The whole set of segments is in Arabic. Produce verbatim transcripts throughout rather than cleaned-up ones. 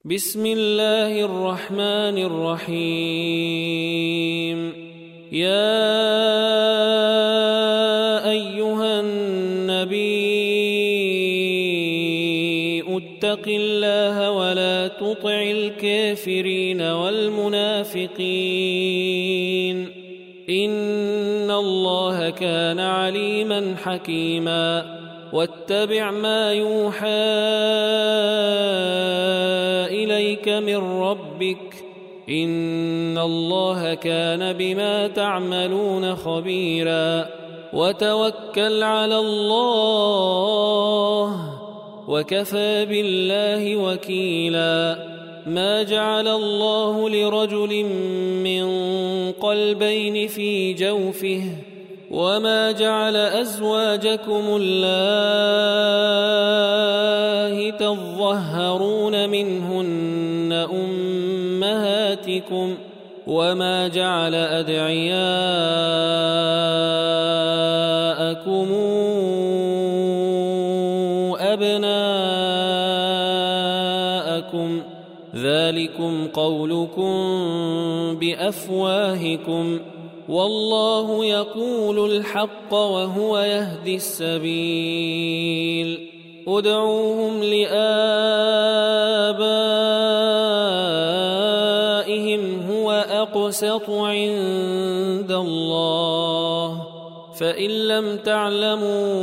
بسم الله الرحمن الرحيم. يا أيها النبي اتق الله ولا تطع الكافرين والمنافقين إن الله كان عليما حكيما. واتبع ما يوحى إليك من ربك إن الله كان بما تعملون خبيرا. وتوكل على الله وكفى بالله وكيلا. ما جعل الله لرجل من قلبين في جوفه وما جعل أزواجكم اللائي تظهرون منهن أمهاتكم وما جعل أدعياءكم أبناءكم ذلكم قولكم بأفواهكم والله يقول الحق وهو يهدي السبيل. ادعوهم لآبائهم هو أقسط عند الله فإن لم تعلموا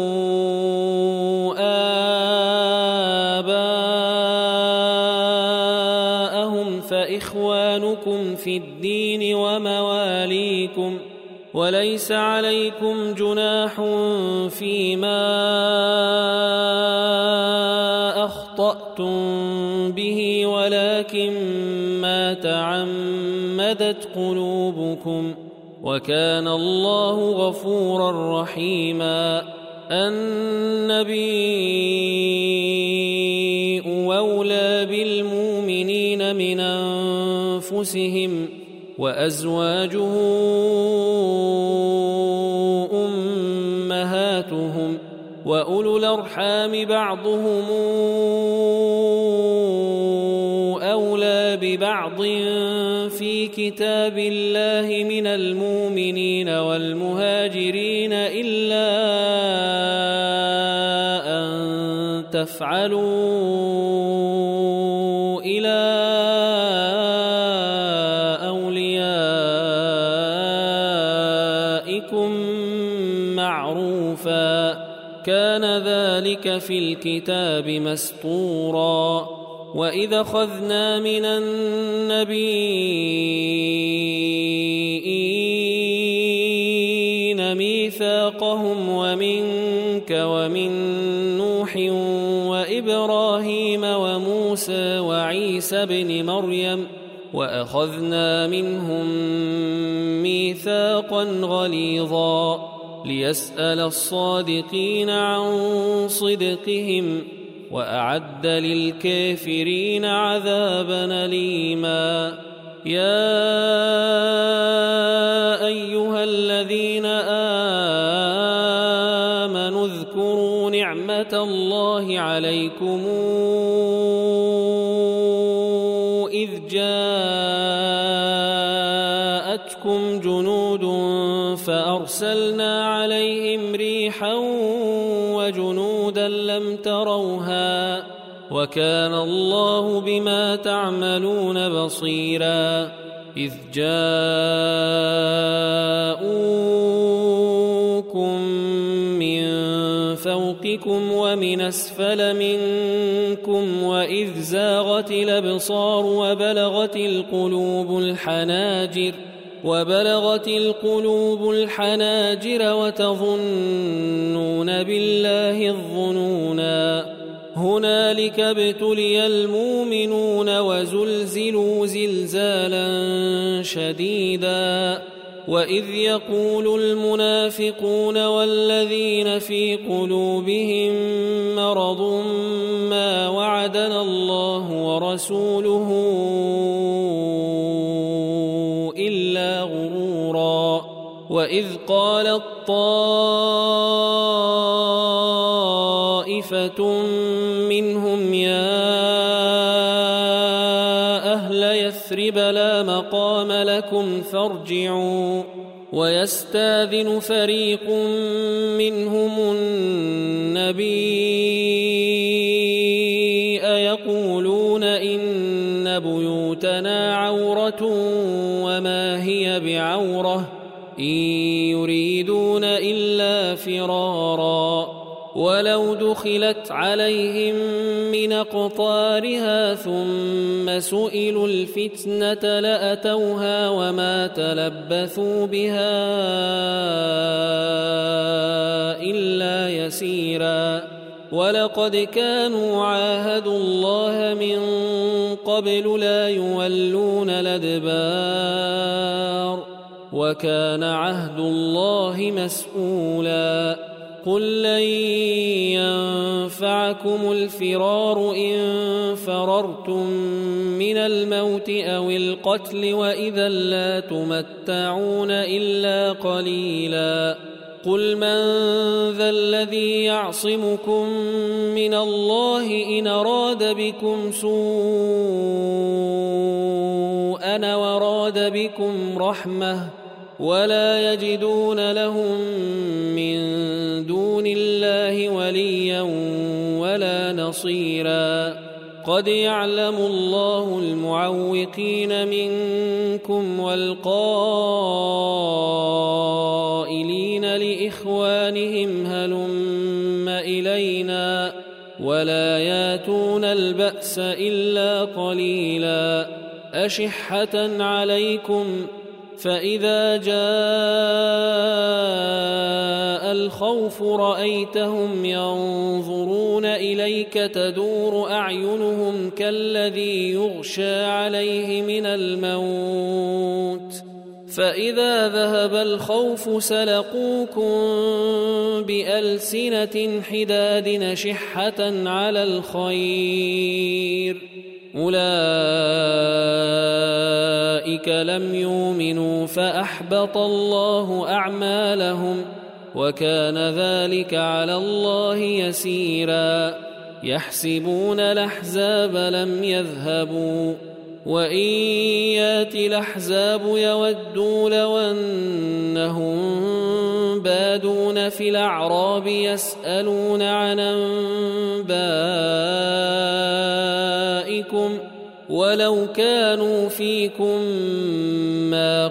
آباءهم فإخوانكم في الدين ومواليكم وليس عليكم جناح فيما أخطأتم به ولكن ما تعمدت قلوبكم وكان الله غفورا رحيما. النبي أولى بالمؤمنين من أنفسهم وأزواجه أمهاتهم وأولو الأرحام بعضهم أولى ببعض في كتاب الله من المؤمنين والمهاجرين إلا أن تفعلوا إلى أوليائكم معروفا كان ذلك في الكتاب مسطورا. وإذا أخذنا من النبيين ميثاقهم ومنك ومن نوح وإبراهيم وموسى وعيسى بن مريم وأخذنا منهم ميثاقا غليظا ليسأل الصادقين عن صدقهم وأعد للكافرين عذابا أليما. يا أيها الذين آمنوا اذكروا نعمة الله عليكم إذ جاءتكم جنود فأرسلنا عليهم ريحا وجنودا لم تروها وكان الله بما تعملون بصيرا. إذ جاءوكم من فوقكم ومن أسفل منكم وإذ زاغت الأبصار وبلغت القلوب الحناجر وبلغت القلوب الحناجر وتظنون بالله الظنونا. هنالك ابتلي المؤمنون وزلزلوا زلزالا شديدا. وإذ يقول المنافقون والذين في قلوبهم مرض ما وعدنا الله ورسوله إلا غرورا. وإذ قالت طائفة منهم يا يثرب لا مقام لكم فارجعوا ويستاذن فريق منهم النبي يقولون إن بيوتنا عورة وما هي بعورة إن يريدون إلا فرارا ولو دخلت عليهم من أقطارها ثم سئلوا الفتنة لأتوها وما تلبثوا بها إلا يسيرا ولقد كانوا عاهدوا الله من قبل لا يولون الأدبار وكان عهد الله مسؤولا قل لن ينفعكم الفرار إن فررتم من الموت أو القتل وإذا لا تمتعون إلا قليلا قل من ذا الذي يعصمكم من الله إن أراد بكم سوءا وراد بكم رحمة ولا يجدون لهم من دون الله وليا ولا نصيرا قد يعلم الله المعوقين منكم والقائلين لإخوانهم هلم إلينا ولا ياتون البأس إلا قليلا أشحة عليكم فإذا جاء الخوف رأيتهم ينظرون إليك تدور أعينهم كالذي يغشى عليه من الموت فإذا ذهب الخوف سلقوكم بألسنة حداد نشحة على الخير أولئك لم يؤمنوا فأحبط الله أعمالهم وكان ذلك على الله يسيرا يحسبون الأحزاب لم يذهبوا وإن يأتي الأحزاب يودوا لو أنهم بادون في الأعراب يسألون عن أنبائكم ولو كانوا فيكم ما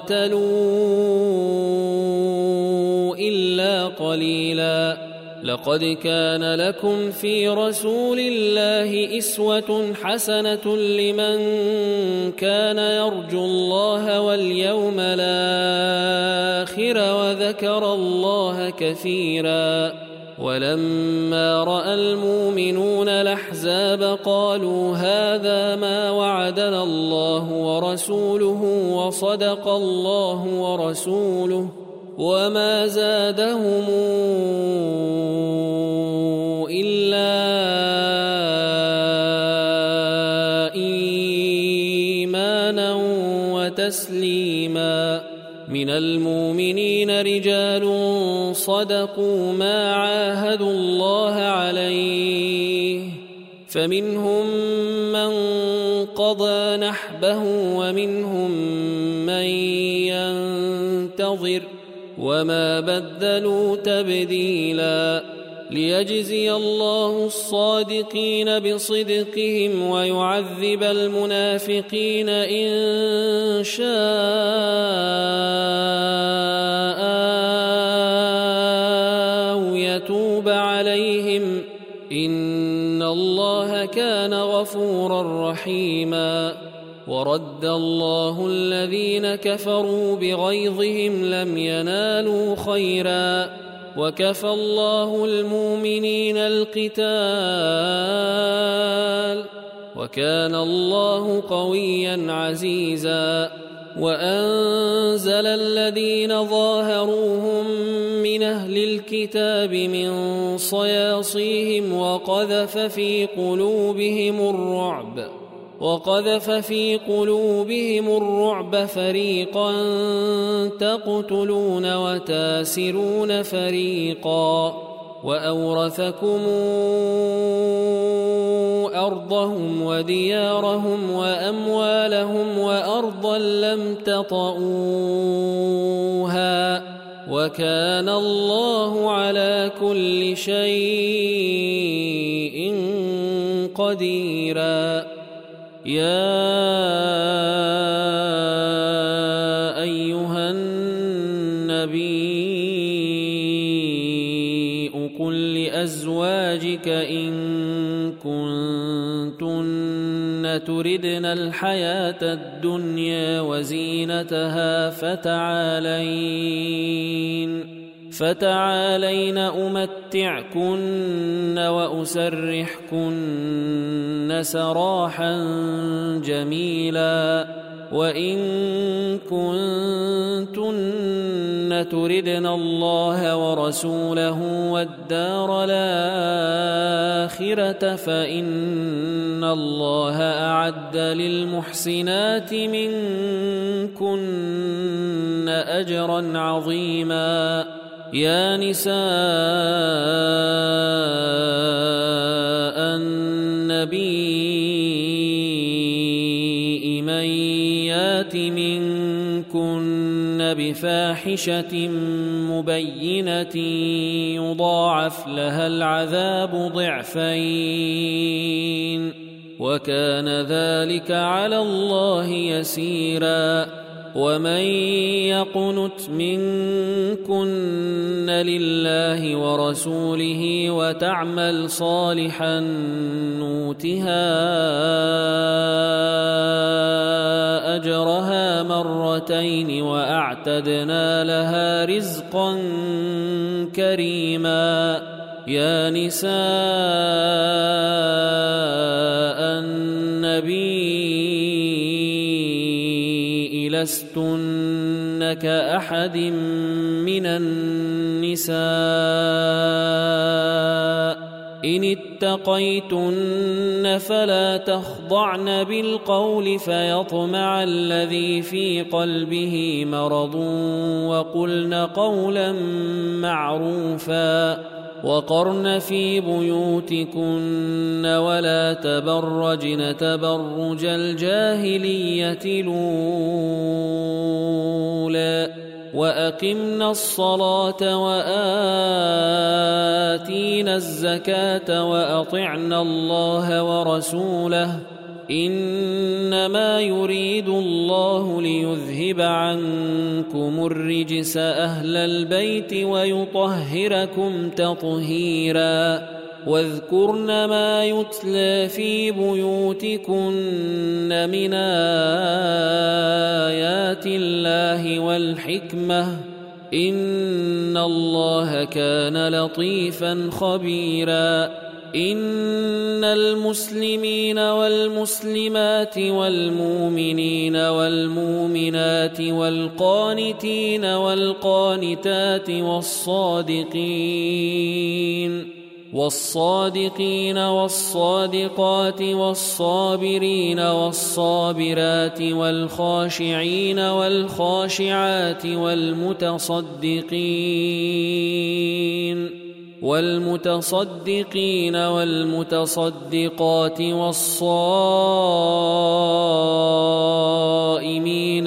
قاتلوا إلا قليلا لقد كان لكم في رسول الله أسوة حسنة لمن كان يرجو الله واليوم الآخر وذكر الله كثيرا ولما رأى المؤمنون الأحزاب قالوا هذا ما وعدنا الله ورسوله وصدق الله ورسوله وما زادهم إلا إيمانا وتسليما من المؤمنين رجال صدقوا ما عاهدوا الله عليه فمنهم من قضى نحبه ومنهم من ينتظر وما بدلوا تبديلا ليجزي الله الصادقين بصدقهم ويعذب المنافقين إن شاء أو يتوب عليهم إن الله كان غفورا رحيما ورد الله الذين كفروا بغيظهم لم ينالوا خيرا وكفى الله المؤمنين القتال وكان الله قويا عزيزا وأنزل الذين ظاهروهم من أهل الكتاب من صياصيهم وقذف في قلوبهم الرعب وقذف في قلوبهم الرعب فريقا تقتلون وتاسرون فريقا وأورثكم أرضهم وديارهم وأموالهم وأرضا لم تطئوها وكان الله على كل شيء قديرا. يا أيها النبي قل لأزواجك إن كنتن تردن الحياة الدنيا وزينتها فتعالين فتعالين أمتعكن وأسرحكن سراحا جميلا. وإن كنتن تردن الله ورسوله والدار الآخرة فإن الله أعد للمحسنات منكن أجرا عظيما. يا نساء النبي من يات منكن بفاحشة مبينة يضاعف لها العذاب ضعفين وكان ذلك على الله يسيرا. ومن يقنت منكن لله ورسوله وتعمل صالحا نؤتها أجرها مرتين وأعتدنا لها رزقا كريما. يا نساء النبي لستن كأحد من النساء إن اتقيتن فلا تخضعن بالقول فيطمع الذي في قلبه مرض وقلن قولا معروفا. وقرن في بيوتكن ولا تبرجن تبرج الجاهلية الأولى وأقمنا الصلاة وآتينا الزكاة وأطعنا الله ورسوله إنما يريد الله ليذهب عنكم الرجس أهل البيت ويطهركم تطهيرا. واذكرن ما يتلى في بيوتكن من آيات الله والحكمة إن الله كان لطيفا خبيرا. إن المسلمين والمسلمات والمؤمنين والمؤمنات والقانتين والقانتات والصادقين والصادقين والصادقات والصابرين والصابرات والخاشعين والخاشعات والمتصدقين والمتصدقين والمتصدقات والصائمين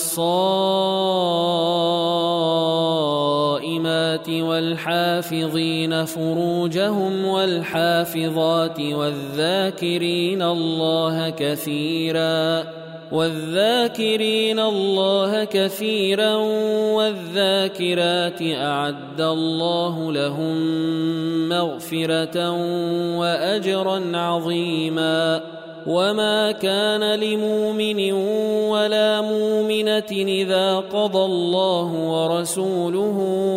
والصائمات والحافظين فروجهم والحافظات والذاكرين الله كثيرا والذاكرين الله كثيرا والذاكرات أعد الله لهم مغفرة وأجرا عظيما. وما كان لمؤمن ولا مؤمنة إذا قضى الله ورسوله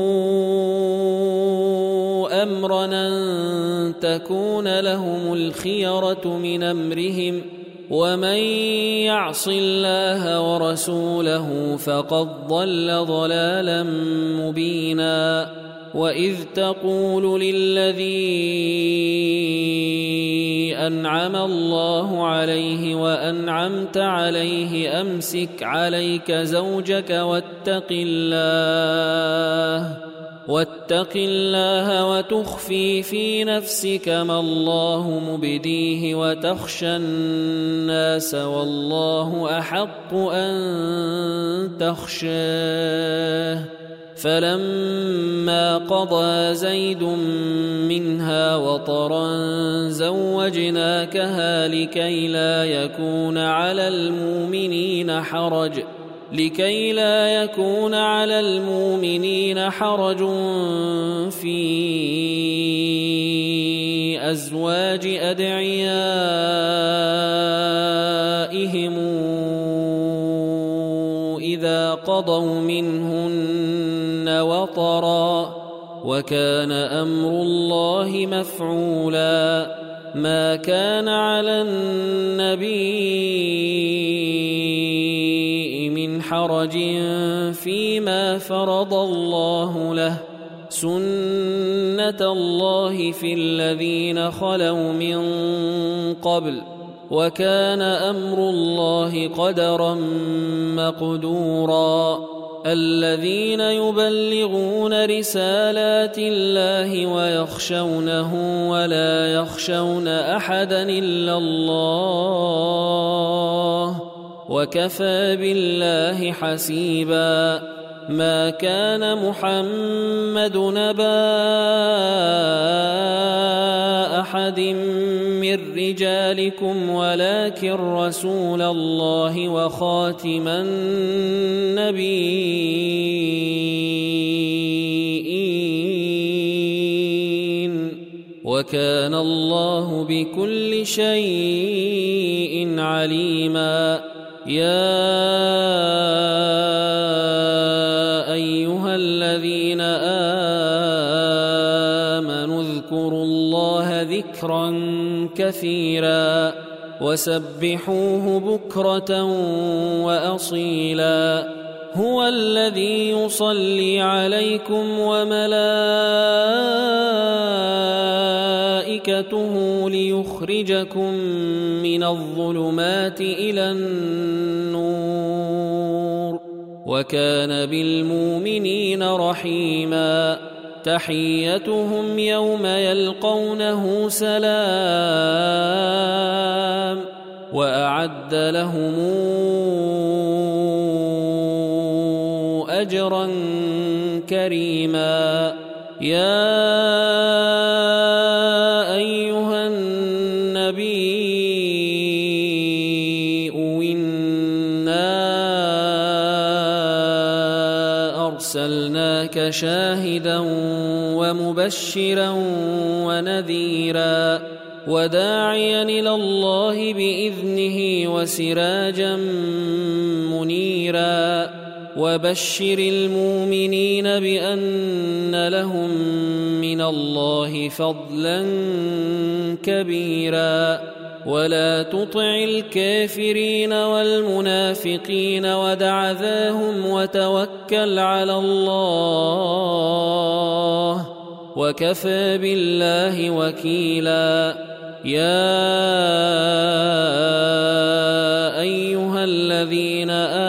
أمرا أن تكون لهم الخيرة من أمرهم ومن يعص الله ورسوله فقد ضل ضلالا مبينا. وإذ تقول للذي أنعم الله عليه وأنعمت عليه أمسك عليك زوجك واتق الله واتق الله وتخفي في نفسك ما الله مبديه وتخشى الناس والله أحق أن تخشاه. فلما قضى زيد منها وطرا زوجناكها لكي لا يكون على المؤمنين حرج لكي لا يكون على المؤمنين حرج في أزواج أدعيائهم إذا قضوا منهن وطرا وكان أمر الله مفعولا. ما كان على النبي من حرج فيما فرض الله له سنة الله في الذين خلوا من قبل وكان أمر الله قدرا مقدورا. الذين يبلغون رسالات الله ويخشونه ولا يخشون أحدا إلا الله وكفى بالله حسيبا. ما كان محمد نبا أحد من رجالكم ولكن رسول الله وخاتم النبيين وكان الله بكل شيء عليما. يا أيها الذين آمنوا اذكروا الله ذكرا كثيرا وسبحوه بكرة وأصيلا. هو الذي يصلي عليكم وملائكته ليخرجكم من الظلمات إلى النور وكان بالمؤمنين رحيما. تحيتهم يوم يلقونه سلام وأعد لهم أجرا كريما. يا أيها النبي إنا أرسلناك شاهدا ومبشرا ونذيرا وداعيا إلى الله بإذنه وسراجا منيرا. وبشر المؤمنين بأن لهم من الله فضلا كبيرا. ولا تطع الكافرين والمنافقين ودع ذاهم وتوكل على الله وكفى بالله وكيلا. يا أيها الذين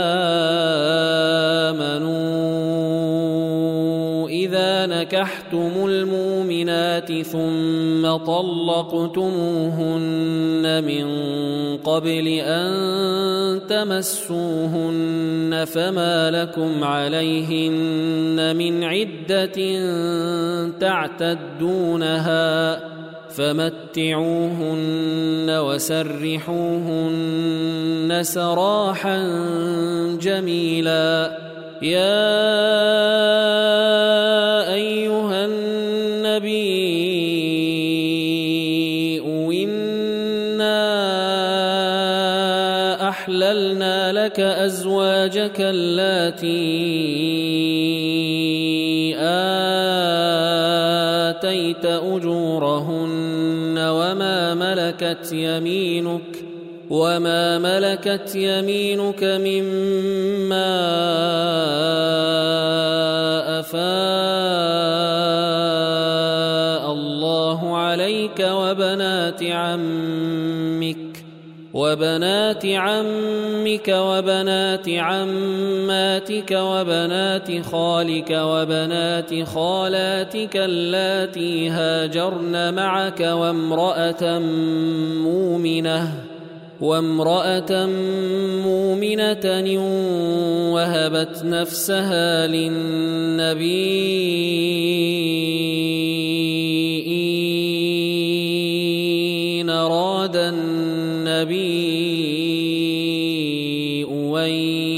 آمنوا إذا نكحتم المؤمنات ثم طلقتموهن من قبل أن تمسوهن فما لكم عليهن من عدة تعتدونها فمتعوهن وسرحوهن سراحا جميلا. يا أيها النبي إنا أحللنا لك أزواجك اللاتي آتيت أجورهن وما ملكت يمينك وما ملكت يمينك مما أفاء الله عليك وبنات عمك وبنات عمك وبنات عماتك وبنات خالك وبنات خالاتك اللاتي هاجرن معك وامرأة مؤمنة وامرأة مؤمنة وهبت نفسها للنبي إن أراد النبي أن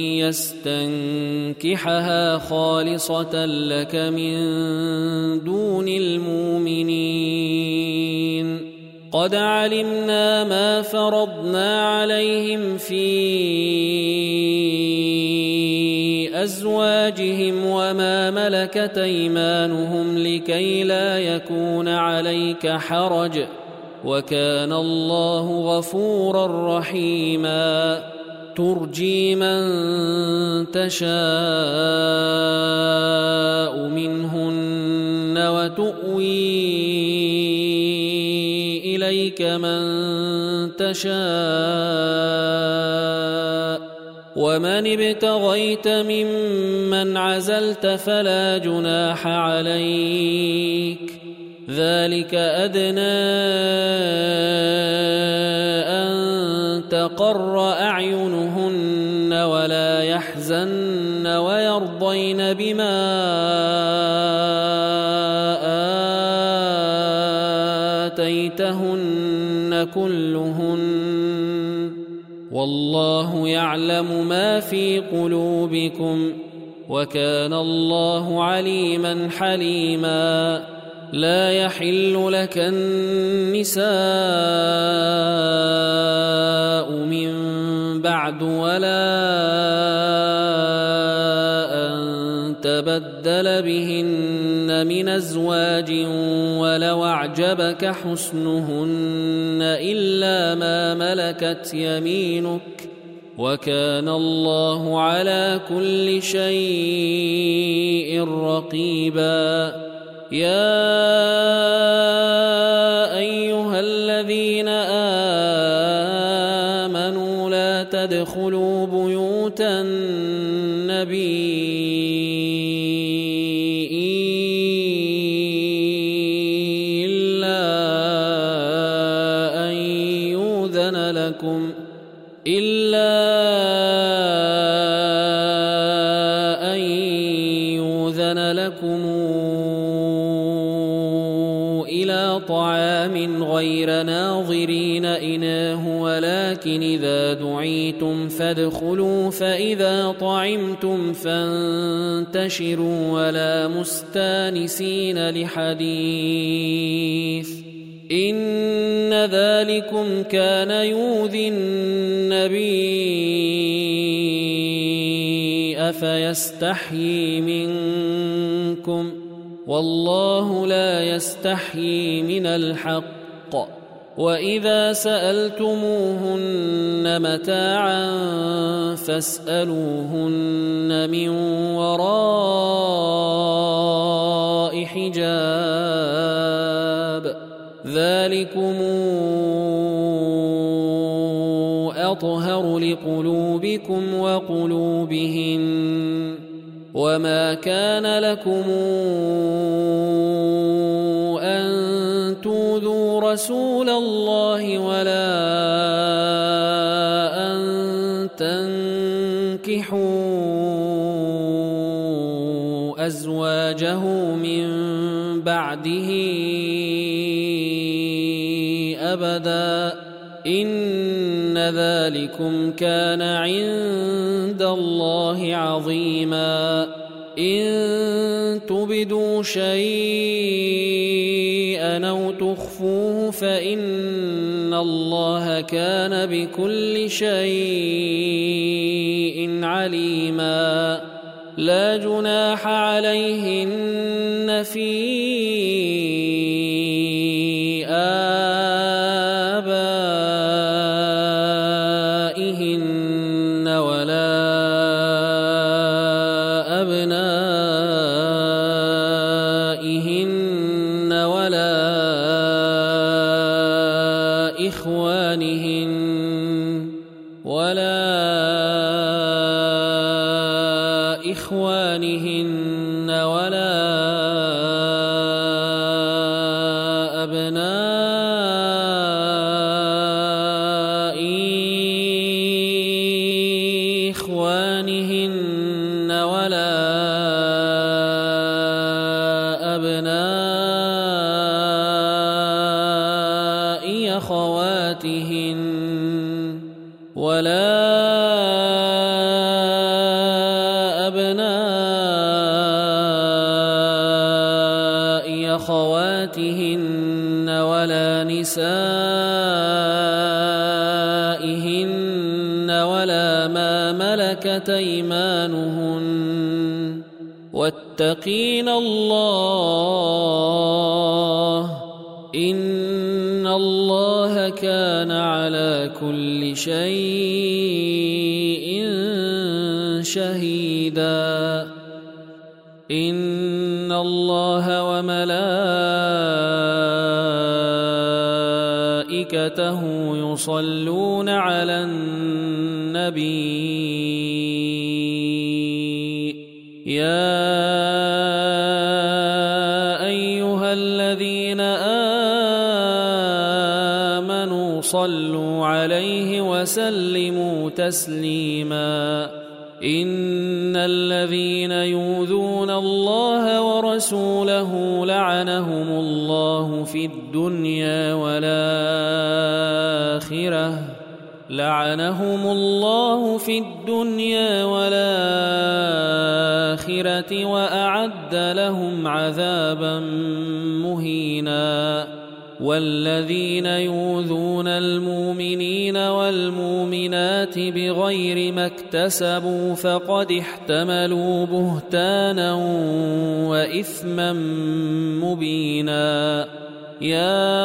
يستنكحها خالصة لك من دون المؤمنين قد علمنا ما فرضنا عليهم في أزواجهم وما ملكت أيمانهم لكي لا يكون عليك حرج وكان الله غفورا رحيما ترجي من تشاء منهن وتؤوي إليك من تشاء ومن ابتغيت ممن عزلت فلا جناح عليك ذلك أدنى أن تقر أعينهن ولا يحزن ويرضين بما آتيتهن كلهن والله يعلم ما في قلوبكم وكان الله عليما حليما لا يحل لك النساء من بعد ولا أن تبدل بهن من أزواج ولو أعجبك حسنهن إلا ما ملكت يمينك وكان الله على كل شيء رقيبا يا أيها الذين آمنوا لا تدخلوا بيوت النبي إلا أن يؤذن لكم إلا أن يؤذن لكم إلى طعام غير ناظرين إناه ولكن إذا دعيتم فادخلوا فإذا طعمتم فانتشروا ولا مستانسين لحديث إن ذلكم كان يؤذي النبي أفيستحيي منكم والله لا يستحيي من الحق وإذا سألتموهن متاعا فاسألوهن من وراء حجاب ذلكم أطهر لقلوبكم وقلوبهن وما كان لكم أن تؤذوا رسول الله ولا أن تنكحوا أزواجه من بعده أبدا إن ذلكم كان عند الله عظيما إن تبدوا شيئا أو تخفوه فإن الله كان بكل شيء عليما لا جناح عليهن في آبائهن ولا أبنائهن ولا إخوانهن ولا إخوانهن ولا أبناء إخوانهن ولا أبناء أخواتهن ولا أبناء أخواتهن ولا نسائهن ولا ما ملكت أيمانهن واتقين الله إن الله كان على كل شيء شهيدا إن الله وملائكته يصلون على النبي يا أيها الذين آمنوا صلوا عليه وسلموا تسليما إن الذين يؤذون الله ورسوله لعنهم الله في الدنيا والآخرة لعنهم الله في الدنيا والآخرة وأعد لهم عذابا مهينا والذين يؤذون المؤمنين والمؤمنات بغير ما اكتسبوا فقد احتملوا بهتانا وإثما مبينا يا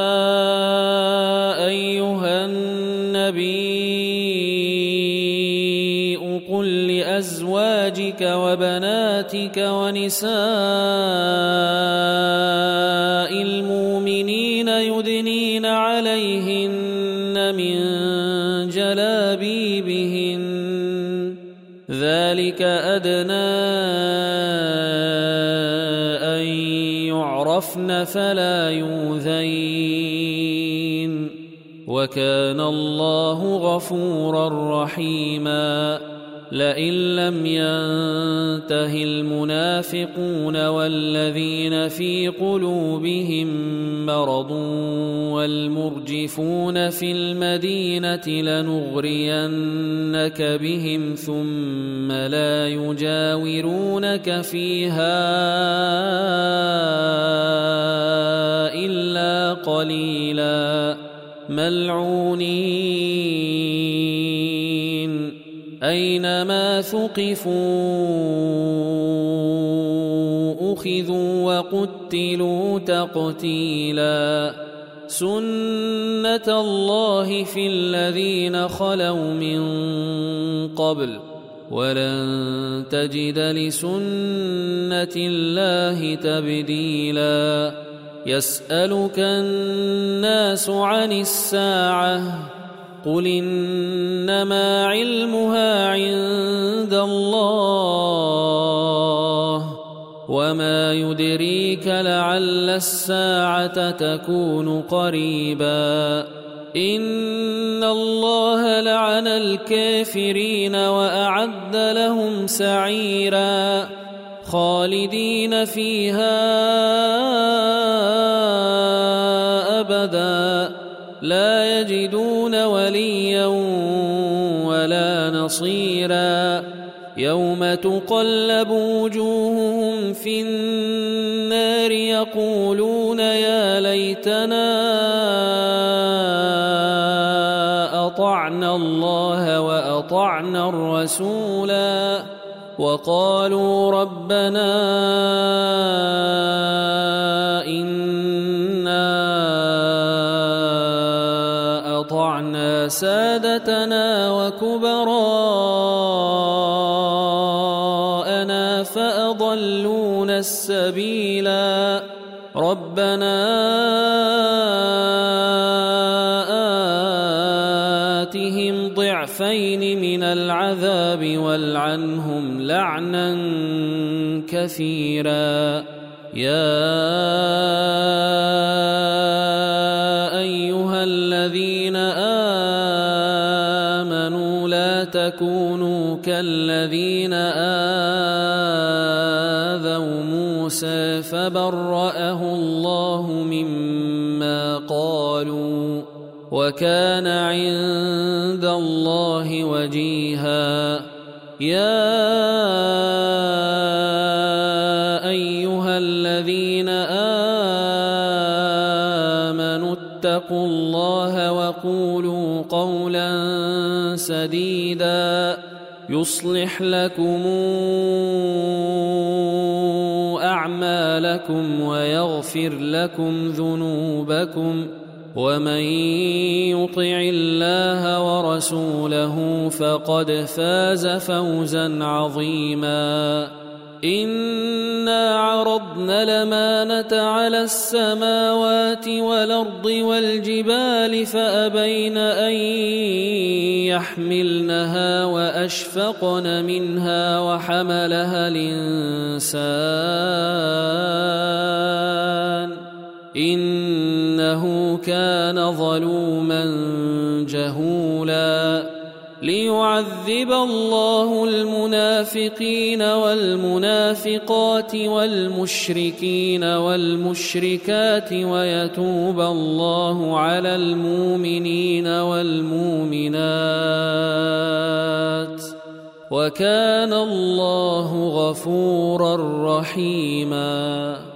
أيها النبي قل لأزواجك وبناتك ونساء المؤمنين يدنين عليهن من جلابيبهن ذلك أدنى أن يعرفن فلا يؤذين وكان الله غفورا رحيما لئن لم ينته المنافقون والذين في قلوبهم مرض والمرجفون في المدينة لنغرينك بهم ثم لا يجاورونك فيها إلا قليلا ملعونين أينما ثقفوا أخذوا وقتلوا تقتيلا سنة الله في الذين خلوا من قبل ولن تجد لسنة الله تبديلا يسألك الناس عن الساعة قل إنما علمها عند الله وما يدريك لعل الساعة تكون قريبا إن الله لعن الكافرين وأعد لهم سعيرا خالدين فيها أبدا لا يجدون وليا ولا نصيرا يوم تقلب وجوههم في النار يقولون يا ليتنا أطعنا الله وأطعنا الرسولا وقالوا ربنا إنا أطعنا سادتنا وكبراءنا فأضلونا السبيلا ربنا آتهم عليهم ضعفين من العذاب والعنهم لعنا كثيرا. يا أيها الذين آمنوا لا تكونوا كالذين آذوا موسى فبرأه الله مما قالوا وكان عند الله وجيها. يا أيها الذين آمنوا اتقوا الله وقولوا قولا سديدا يصلح لكم أعمالكم ويغفر لكم ذنوبكم ومن يطع الله ورسوله فقد فاز فوزا عظيما. إنا عرضنا الأمانة على السماوات والأرض والجبال فأبين أن يحملنها وأشفقن منها وحملها الإنسان إنه كان ظلوما جهولا. ليعذب الله المنافقين والمنافقات والمشركين والمشركات ويتوب الله على المؤمنين والمؤمنات وكان الله غفورا رحيما.